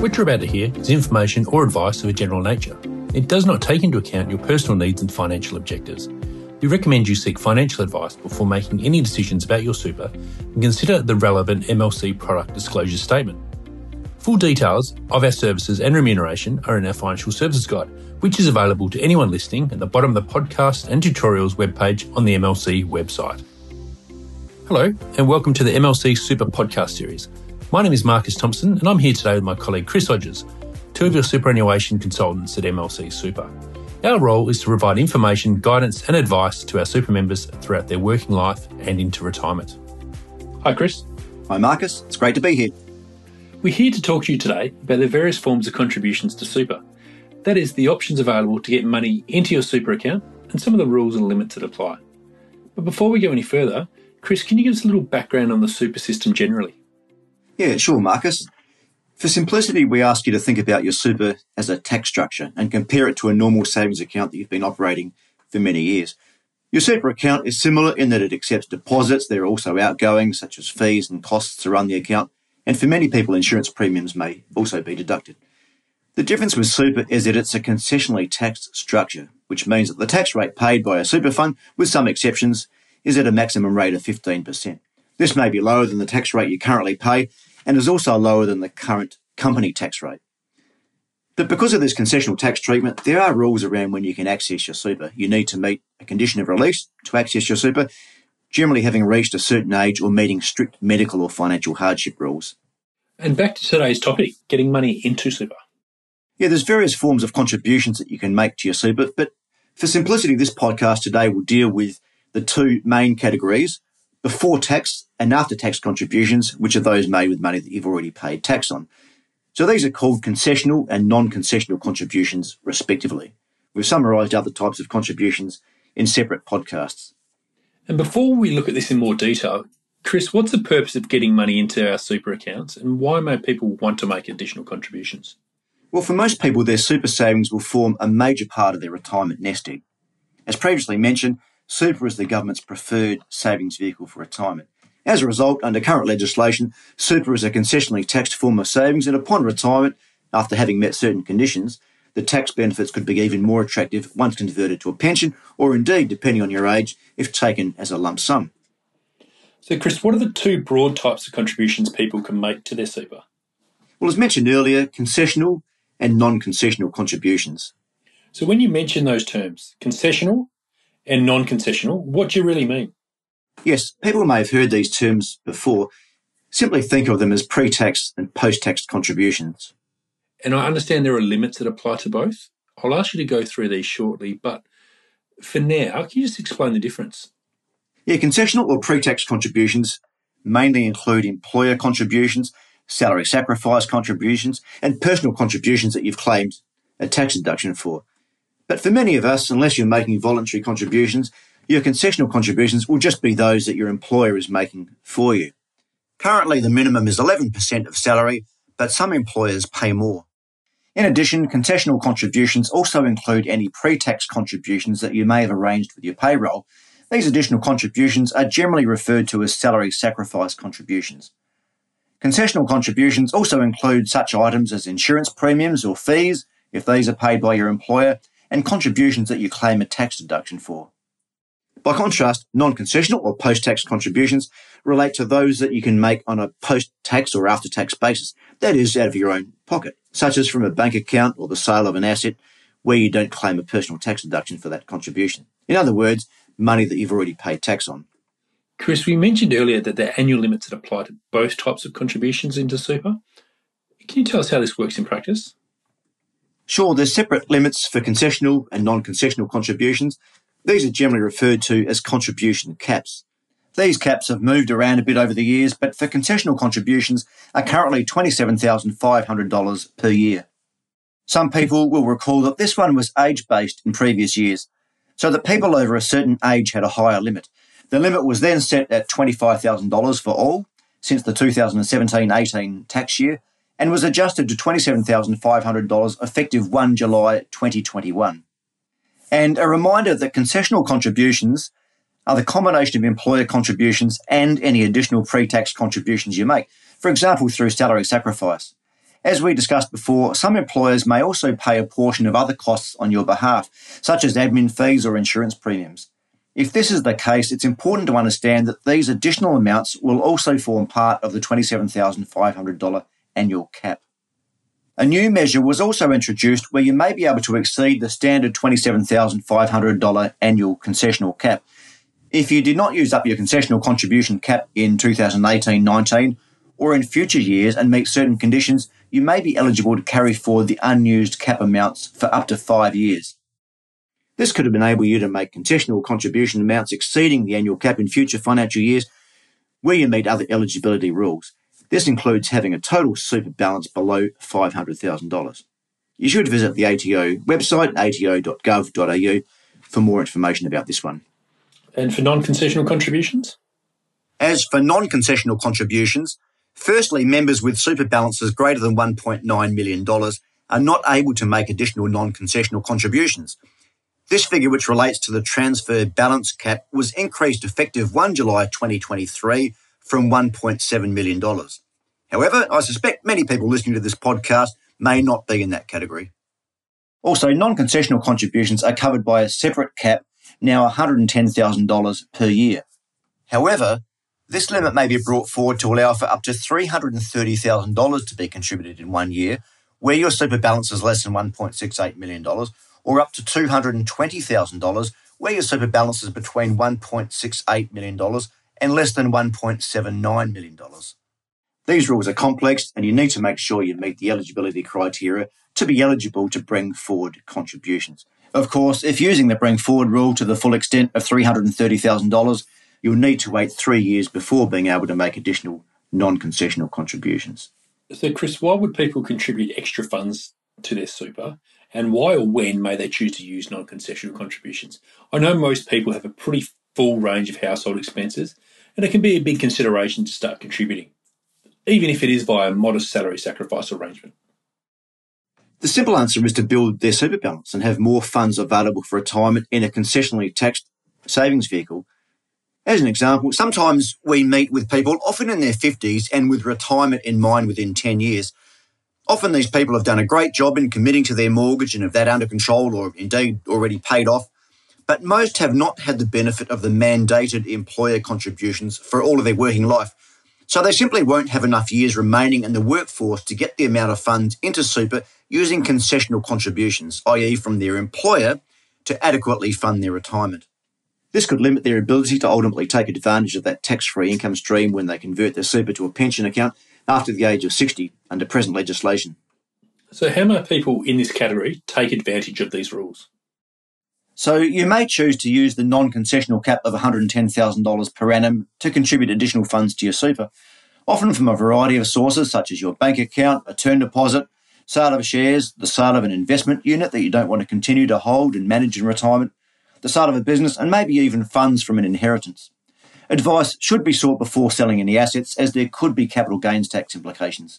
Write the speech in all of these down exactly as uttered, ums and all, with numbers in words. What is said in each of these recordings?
What you're about to hear is information or advice of a general nature. It does not take into account your personal needs and financial objectives. We recommend you seek financial advice before making any decisions about your super and consider the relevant M L C product disclosure statement. Full details of our services and remuneration are in our financial services guide, which is available to anyone listening at the bottom of the podcast and tutorials webpage on the M L C website. Hello, and welcome to the M L C Super Podcast Series. My name is Marcus Thompson, and I'm here today with my colleague Chris Hodges, two of your superannuation consultants at M L C Super. Our role is to provide information, guidance and advice to our super members throughout their working life and into retirement. Hi Chris. Hi Marcus, it's great to be here. We're here to talk to you today about the various forms of contributions to super. That is, the options available to get money into your super account and some of the rules and limits that apply. But before we go any further, Chris, can you give us a little background on the super system generally? Yeah, sure, Marcus. For simplicity, we ask you to think about your super as a tax structure and compare it to a normal savings account that you've been operating for many years. Your super account is similar in that it accepts deposits. There are also outgoings such as fees and costs to run the account. And for many people, insurance premiums may also be deducted. The difference with super is that it's a concessionally taxed structure, which means that the tax rate paid by a super fund, with some exceptions, is at a maximum rate of fifteen percent. This may be lower than the tax rate you currently pay and is also lower than the current company tax rate. But because of this concessional tax treatment, there are rules around when you can access your super. You need to meet a condition of release to access your super, generally having reached a certain age or meeting strict medical or financial hardship rules. And back to today's topic, getting money into super. Yeah, there's various forms of contributions that you can make to your super, but for simplicity, this podcast today will deal with the two main categories: before tax and after tax contributions, which are those made with money that you've already paid tax on. So these are called concessional and non-concessional contributions, respectively. We've summarised other types of contributions in separate podcasts. And before we look at this in more detail, Chris, what's the purpose of getting money into our super accounts and why may people want to make additional contributions? Well, for most people, their super savings will form a major part of their retirement nest egg. As previously mentioned, super is the government's preferred savings vehicle for retirement. As a result, under current legislation, super is a concessionally taxed form of savings, and upon retirement, after having met certain conditions, the tax benefits could be even more attractive once converted to a pension, or indeed, depending on your age, if taken as a lump sum. So, Chris, what are the two broad types of contributions people can make to their super? Well, as mentioned earlier, concessional and non-concessional contributions. So when you mention those terms, concessional and non-concessional, what do you really mean? Yes, people may have heard these terms before. Simply think of them as pre-tax and post-tax contributions. And I understand there are limits that apply to both. I'll ask you to go through these shortly, but for now, can you just explain the difference? Yeah, concessional or pre-tax contributions mainly include employer contributions, salary sacrifice contributions, and personal contributions that you've claimed a tax deduction for. But for many of us, unless you're making voluntary contributions, your concessional contributions will just be those that your employer is making for you. Currently, the minimum is eleven percent of salary, but some employers pay more. In addition, concessional contributions also include any pre-tax contributions that you may have arranged with your payroll. These additional contributions are generally referred to as salary sacrifice contributions. Concessional contributions also include such items as insurance premiums or fees, if these are paid by your employer, and contributions that you claim a tax deduction for. By contrast, non-concessional or post-tax contributions relate to those that you can make on a post-tax or after-tax basis, that is, out of your own pocket, such as from a bank account or the sale of an asset where you don't claim a personal tax deduction for that contribution. In other words, money that you've already paid tax on. Chris, we mentioned earlier that there are annual limits that apply to both types of contributions into super. Can you tell us how this works in practice? Sure, there's separate limits for concessional and non-concessional contributions. These are generally referred to as contribution caps. These caps have moved around a bit over the years, but for concessional contributions are currently twenty-seven thousand five hundred dollars per year. Some people will recall that this one was age-based in previous years, so that people over a certain age had a higher limit. The limit was then set at twenty-five thousand dollars for all since the two thousand seventeen eighteen tax year, and was adjusted to twenty-seven thousand five hundred dollars effective the first of July twenty twenty-one. And a reminder that concessional contributions are the combination of employer contributions and any additional pre-tax contributions you make, for example through salary sacrifice. As we discussed before, some employers may also pay a portion of other costs on your behalf, such as admin fees or insurance premiums. If this is the case, it's important to understand that these additional amounts will also form part of the twenty-seven thousand five hundred dollars annual cap. A new measure was also introduced where you may be able to exceed the standard twenty-seven thousand five hundred dollars annual concessional cap. If you did not use up your concessional contribution cap in two thousand eighteen nineteen or in future years and meet certain conditions, you may be eligible to carry forward the unused cap amounts for up to five years. This could enable you to make concessional contribution amounts exceeding the annual cap in future financial years where you meet other eligibility rules. This includes having a total super balance below five hundred thousand dollars. You should visit the A T O website, a t o dot gov dot a u, for more information about this one. And for non-concessional contributions? As for non-concessional contributions, firstly, members with super balances greater than one point nine million dollars are not able to make additional non-concessional contributions. This figure, which relates to the transfer balance cap, was increased effective the first of July twenty twenty-three from one point seven million dollars. However, I suspect many people listening to this podcast may not be in that category. Also, non-concessional contributions are covered by a separate cap, now one hundred ten thousand dollars per year. However, this limit may be brought forward to allow for up to three hundred thirty thousand dollars to be contributed in one year, where your super balance is less than one point six eight million dollars, or up to two hundred twenty thousand dollars, where your super balance is between one point six eight million dollars and less than one point seven nine million dollars. These rules are complex, and you need to make sure you meet the eligibility criteria to be eligible to bring forward contributions. Of course, if using the bring forward rule to the full extent of three hundred thirty thousand dollars, you'll need to wait three years before being able to make additional non-concessional contributions. So, Chris, why would people contribute extra funds to their super, and why or when may they choose to use non-concessional contributions? I know most people have a pretty full range of household expenses, and it can be a big consideration to start contributing, even if it is via a modest salary sacrifice arrangement. The simple answer is to build their super balance and have more funds available for retirement in a concessionally taxed savings vehicle. As an example, sometimes we meet with people, often in their fifties and with retirement in mind within ten years. Often these people have done a great job in committing to their mortgage and have that under control or indeed already paid off, but most have not had the benefit of the mandated employer contributions for all of their working life. So they simply won't have enough years remaining in the workforce to get the amount of funds into super using concessional contributions, that is from their employer, to adequately fund their retirement. This could limit their ability to ultimately take advantage of that tax-free income stream when they convert their super to a pension account after the age of sixty under present legislation. So how may people in this category take advantage of these rules? So you may choose to use the non-concessional cap of one hundred ten thousand dollars per annum to contribute additional funds to your super, often from a variety of sources such as your bank account, a term deposit, sale of shares, the sale of an investment unit that you don't want to continue to hold and manage in retirement, the sale of a business, and maybe even funds from an inheritance. Advice should be sought before selling any assets, as there could be capital gains tax implications.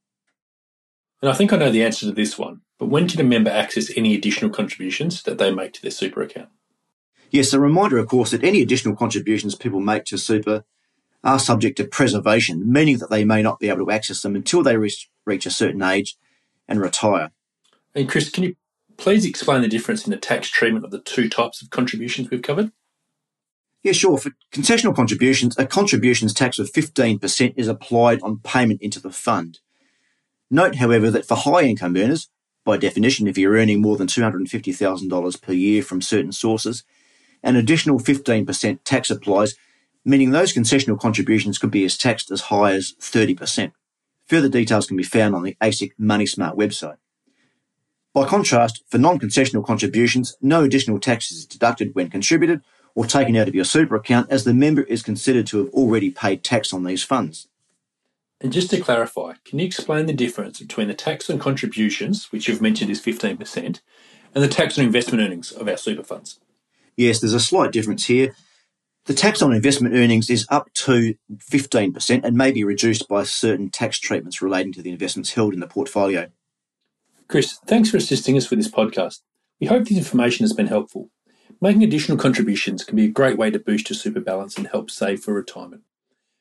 And I think I know the answer to this one, but when can a member access any additional contributions that they make to their super account? Yes, a reminder, of course, that any additional contributions people make to super are subject to preservation, meaning that they may not be able to access them until they reach, reach a certain age and retire. And Chris, can you please explain the difference in the tax treatment of the two types of contributions we've covered? Yeah, sure. For concessional contributions, a contributions tax of fifteen percent is applied on payment into the fund. Note, however, that for high income earners, by definition, if you're earning more than two hundred fifty thousand dollars per year from certain sources, an additional fifteen percent tax applies, meaning those concessional contributions could be as taxed as high as thirty percent. Further details can be found on the A S I C Money Smart website. By contrast, for non-concessional contributions, no additional tax is deducted when contributed or taken out of your super account, as the member is considered to have already paid tax on these funds. And just to clarify, can you explain the difference between the tax on contributions, which you've mentioned is fifteen percent, and the tax on investment earnings of our super funds? Yes, there's a slight difference here. The tax on investment earnings is up to fifteen percent and may be reduced by certain tax treatments relating to the investments held in the portfolio. Chris, thanks for assisting us with this podcast. We hope this information has been helpful. Making additional contributions can be a great way to boost your super balance and help save for retirement.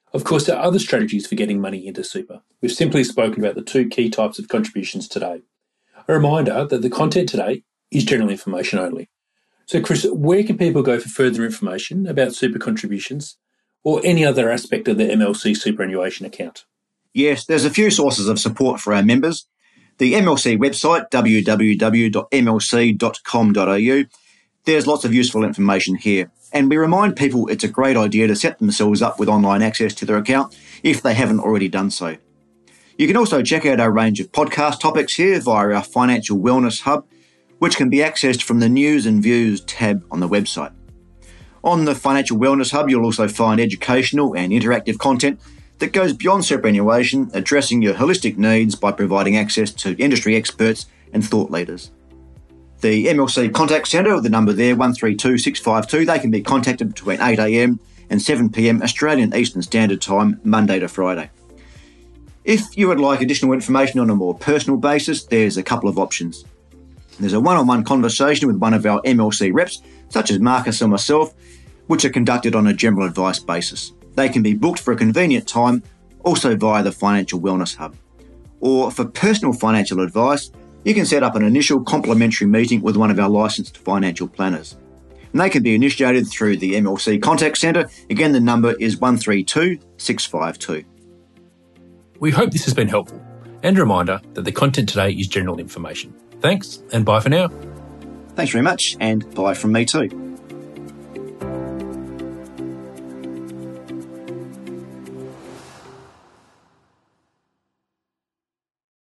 Of course, there are other strategies for getting money into super. We've simply spoken about the two key types of contributions today. A reminder that the content today is general information only. So, Chris, where can people go for further information about super contributions or any other aspect of the M L C superannuation account? Yes, there's a few sources of support for our members. The M L C website, w w w dot m l c dot com dot a u. There's lots of useful information here. And we remind people it's a great idea to set themselves up with online access to their account if they haven't already done so. You can also check out our range of podcast topics here via our Financial Wellness Hub, which can be accessed from the News and Views tab on the website. On the Financial Wellness Hub, you'll also find educational and interactive content that goes beyond superannuation, addressing your holistic needs by providing access to industry experts and thought leaders. The M L C Contact Centre, with the number there, one three two six five two, they can be contacted between eight a m and seven p m Australian Eastern Standard Time, Monday to Friday. If you would like additional information on a more personal basis, there's a couple of options. There's a one-on-one conversation with one of our M L C reps, such as Marcus or myself, which are conducted on a general advice basis. They can be booked for a convenient time, also via the Financial Wellness Hub. Or for personal financial advice, you can set up an initial complimentary meeting with one of our licensed financial planners. And they can be initiated through the M L C Contact Centre. Again, the number is one three two six five two. We hope this has been helpful, and a reminder that the content today is general information. Thanks, and bye for now. Thanks very much, and bye from me too.